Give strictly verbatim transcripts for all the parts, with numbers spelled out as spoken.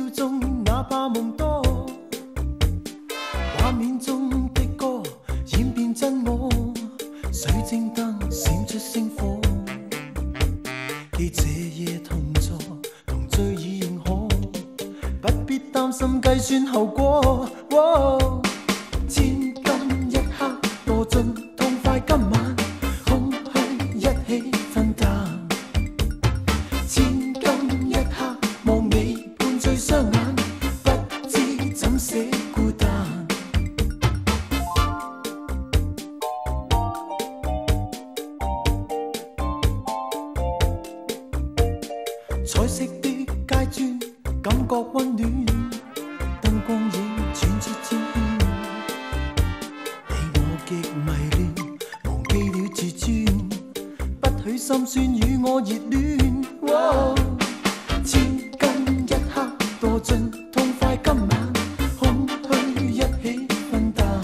中，哪怕夢多，畫面中的歌演變真我，水晶燈閃出星火，記這夜同坐，同醉已認可，不必擔心計算後果。哦、千金一刻多盡，痛快今晚空虛一起分擔。千金一刻望你伴醉雙眼，不知怎捨孤單。彩色的街磚，感覺溫暖，燈光影轉出千圈，你我極迷戀，忘記了自尊，不許心酸與我熱戀。哦、千金一刻多盡，痛快今晚空虛一起分擔。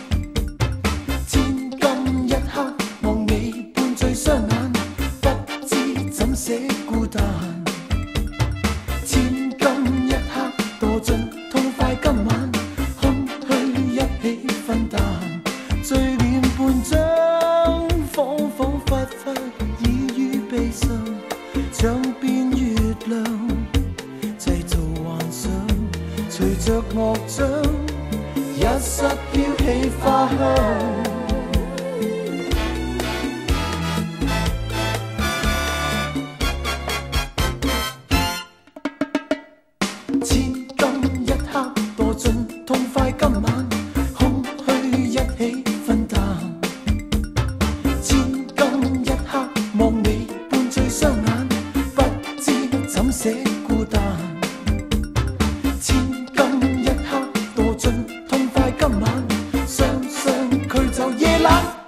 千金一刻望你伴醉雙眼，不知怎捨孤單。千金一刻多盡，痛快今晚空虛一起分擔。醉臉半張，恍恍惚惚已於悲傷，窗邊月亮製造幻想，隨着樂章一室飄起花香。千金一刻多盡，痛快今晚空虛一起分擔。千金一刻望你伴醉雙眼，不知怎捨孤單。千金一刻多盡，痛快今晚雙雙驅走夜冷。